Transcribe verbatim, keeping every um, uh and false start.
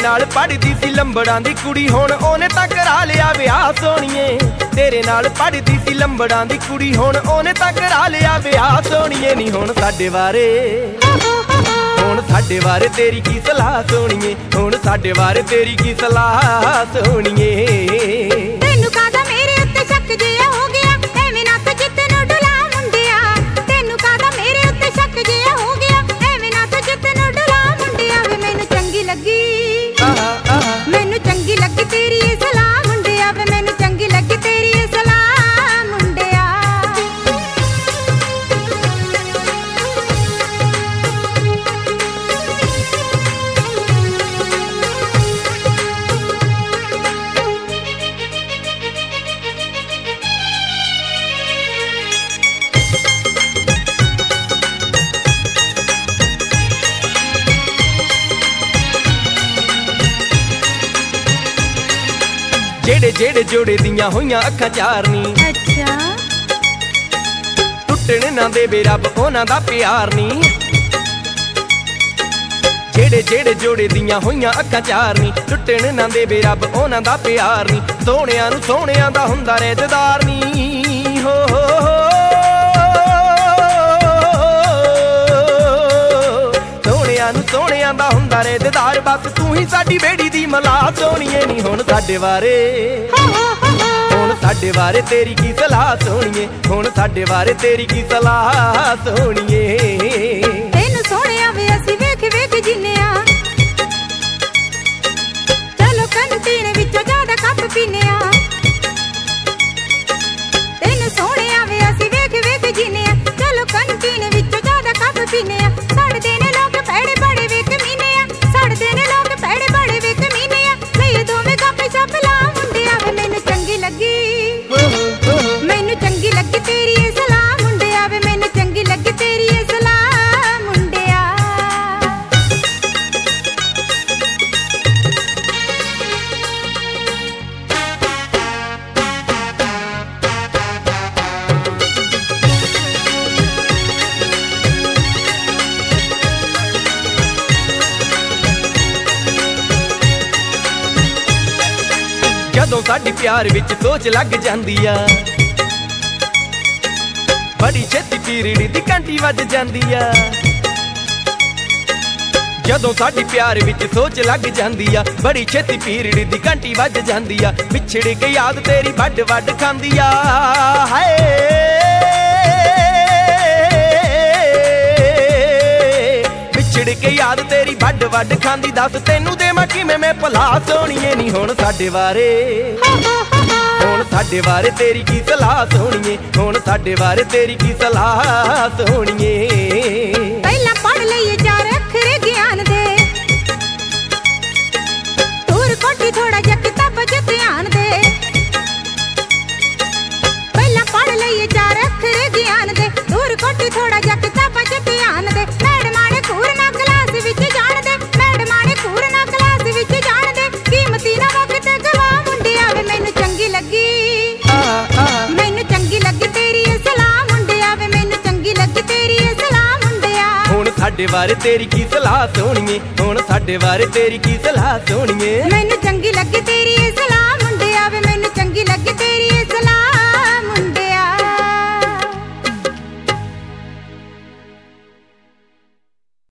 नाल पढ़दी सी लंबड़ां दी कुड़ी हुण ओने तां करा लिया विआह सोहणीए। तेरे नाल पढ़दी सी लंबड़ां दी कुड़ी हुण ओने तां करा लिया विआह सोहणीए। नी हुण साडे बारे हुण साडे बारे तेरी की सलाह सोहणीए। हुण साडे बारे तेरी की सलाह सोहणीए। तैनू कादा मेरे उत्ते शक जिहा हो गया, एवें ना तो जित नूं डुला मुंडिया। तैनू कादा मेरे उत्ते शक जिहा हो गया, एवें ना तो जित नूं डुला मुंडिया। वे मैनू चंगी लगी मैनू चंगी लगी तेरी ये सलाह मुंडिया। वे मैनू चंगी लगी तेरी ये सलाह मुंडिया। जेड़े जेड़े जोड़े दियां होइयां अखां चारनी, अच्छा टुटण ना देवे रब उन्हां दा प्यार नी। जेड़े जेड़े जोड़े दियां होइयां अखां चारनी, टुटण ना देवे रब उन्हां दा प्यार नी। सोहणियां नूं सोहणियां दा हुंदा रेज़दार नी। हो हो सोहणियां नूं सोहणियां दा हुंदा रेज़दार। बस तू ही साडी बेड़ी दी मलाह सोहणीए। नी हुण साडे बारे हुण साडे बारे तेरी की सलाह सोहणीए। हुण साडे बारे तेरी की सलाह सोहणीए। तैनू सोहणिया वे असीं वेख वेख जीने आ। चलो कंटीन विचों ज्यादा कप पीने आ। तैनू सोहणिया वे असीं वेख वेख जीने आ। चलो कंटीन विचों ज्यादा कप पीने आ। सड़दे ने लोक पैड़े बड़े वे कमीने आ। सड़दे ने लोक पैड़े बड़े वे कमीने आ। लईए दोवें गप शप ला मुंडिया। वे मैनू चंगी लगी मैनू चंगी लगी तेरी ये सलाह मुंडिया। वे मैनू चंगी लगी तेरी ये सलाह मुंडिया। जदों साडी प्यार विच सोच लग जांदी आ, बड़ी छेती पीरड़ी दी घंटी वज जांदी आ। जदों साडी प्यार विच सोच लग जांदी आ, बड़ी छेती पीरड़ी दी घंटी वज जांदी आ। विछड़ के याद तेरी वड वड खांदी आ। हाय विछड़ के याद तेरी वड वड खांदी। दस तैनू देवां किवें मैं भला सोहणीए। नी हुण साडे बारे हुण साडे बारे तेरी की सलाह सोहणीए। हुण साडे बारे तेरी की सलाह सोहणीए। पहला पढ़ लईए चार अखर ज्ञान दे, दूर कोठी थोड़ा जिहा किताब च ध्यान दे। पहला पढ़ लईए चार अखर ज्ञान दे, दूर कोठी थोड़ा जिहा किताब च ध्यान दे। मैडमां ने कूर ना क्लास विच जाण दे। मैडमां ने कूर ना क्लास विच जाण दे। कीमती ना वक्त गवा मुंडिया। वे मैनू चंगी लगी मैनू चंगी लगी तेरी ये सलाह मुंडिया। वे मैनू चंगी लगी तेरी ये सलाह मुंडिया। हुण साडे बारे तेरी की सलाह सोहणीए। हुण साडे बारे तेरी की सलाह सोहणीए। मैनू चंगी लगी तेरी